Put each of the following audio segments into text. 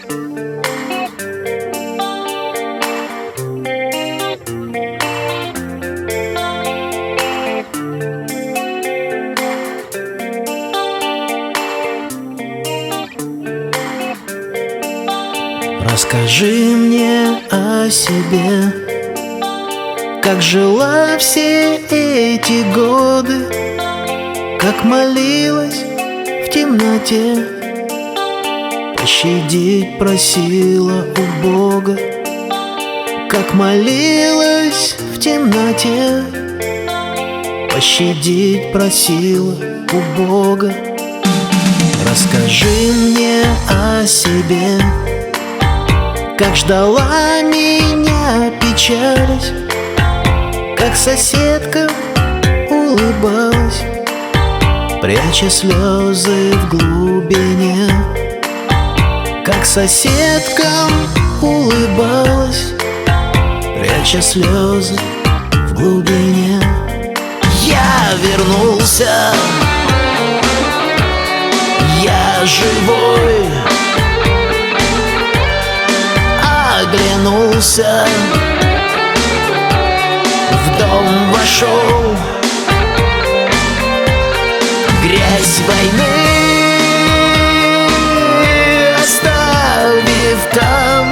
Расскажи мне о себе, как жила все эти годы, как молилась в темноте, пощадить просила у Бога, как молилась в темноте, пощадить просила у Бога. Расскажи мне о себе, как ждала меня печалась, как соседка улыбалась, пряча слезы в глубине. Как соседка улыбалась, пряча слезы в глубине. Я вернулся, я живой, оглянулся, в дом вошел, грязь войны оставив там,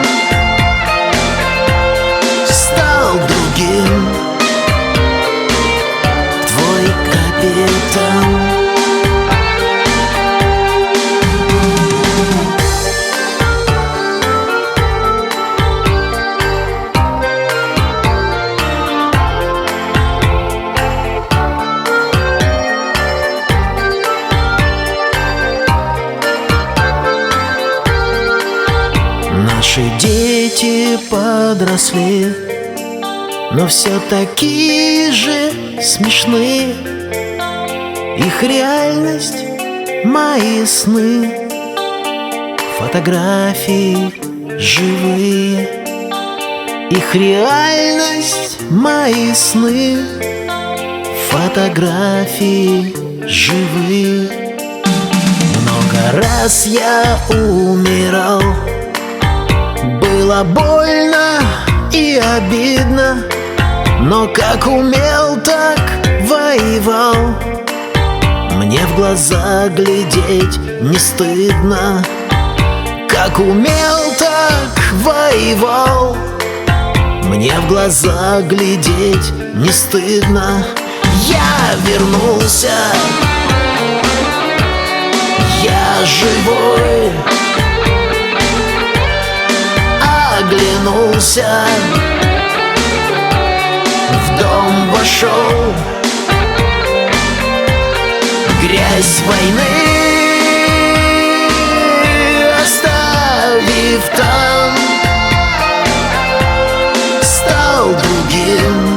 стал другим твой капитан. Наши дети подросли, но все такие же смешные. Их реальность — мои сны, фотографии живые. Их реальность — мои сны, фотографии живые. Много раз я умирал, было больно и обидно, но как умел, так воевал. Мне в глаза глядеть не стыдно, как умел, так воевал. Мне в глаза глядеть не стыдно. Я вернулся, я живой, оглянулся, в дом вошел, грязь войны оставив там, стал другим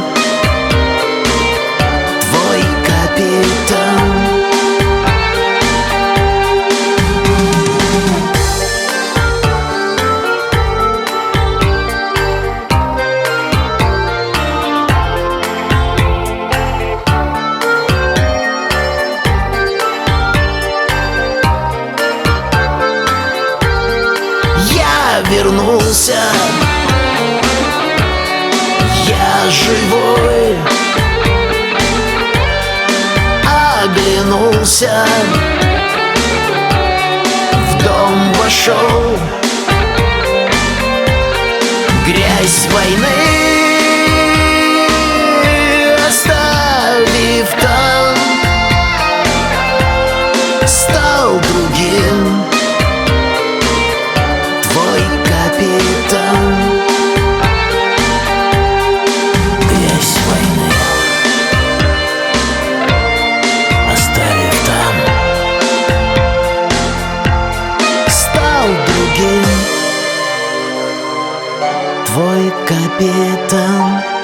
твой капитан. Вернулся, я живой, оглянулся, в дом вошел, грязь войны оставив там, стал другим твой капитан. Грязь войны оставив там, стал другим твой капитан.